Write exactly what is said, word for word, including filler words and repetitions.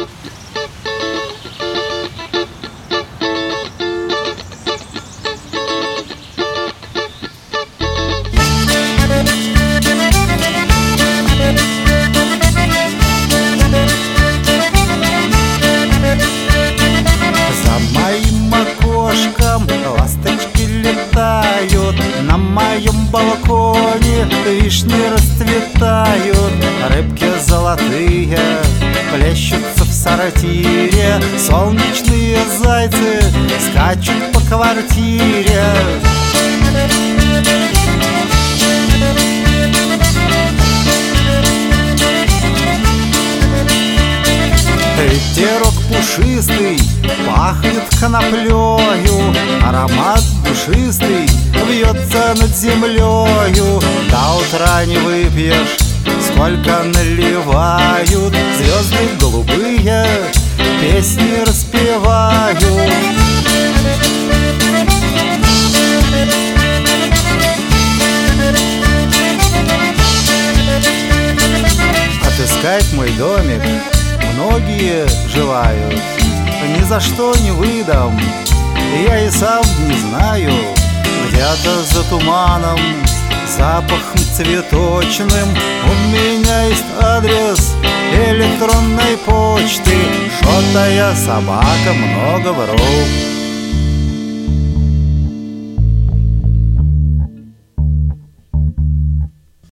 На моем балконе вишни расцветают, рыбки золотые плещутся в сортире, солнечные зайцы скачут по квартире. Ветерок пушистый пахнет коноплею, аромат душистый вьется над землею. До утра не выпьешь, сколько наливают, звезды голубые песни распевают. Отыскать мой домик многие желают, ни за что не выдам, я и сам не знаю. Где-то за туманом, запахом цветочным у меня есть адрес электронной почты. Шотая собака, много воров.